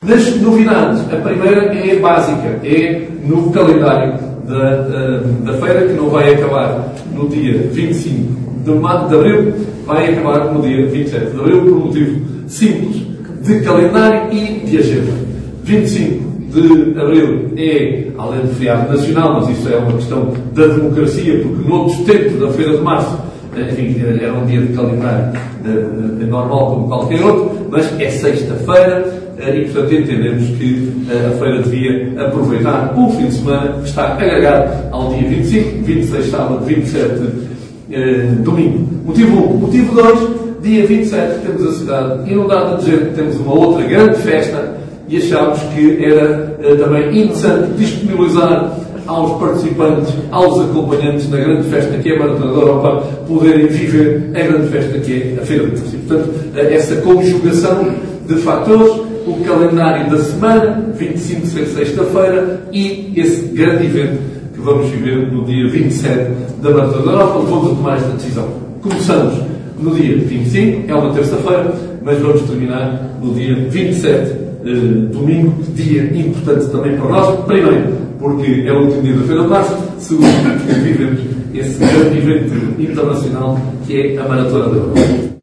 Das novidades, a primeira é básica, é no calendário da feira, que não vai acabar no dia 25 de abril, vai acabar no dia 27 de abril, por um motivo simples de calendário e de agenda. 25 de abril é, além de feriado nacional, mas isso é uma questão da democracia, porque noutros tempos da Feira de Março, enfim, era um dia de calendário normal como qualquer outro, mas é sexta-feira e, portanto, entendemos que a feira devia aproveitar o fim de semana que está agregado ao dia 25, 26 sábado, 27 domingo. Motivo 1. Motivo 2, dia 27 temos a cidade inundada de gente, temos uma outra grande festa e achámos que era também interessante disponibilizar aos participantes, aos acompanhantes da grande festa que é a Maratona da Europa, poderem viver a grande festa que é a Feira de Março. Portanto, essa conjugação de fatores, o calendário da semana, 25 de sexta-feira, e esse grande evento que vamos viver no dia 27 da Maratona da Europa, levou-nos a tomar esta decisão. Começamos no dia 25, é uma terça-feira, mas vamos terminar no dia 27, domingo, dia importante também para nós. Primeiro, porque é o último dia da Feira de Março. Segundo, porque vivemos esse grande evento internacional que é a Maratona da Europa.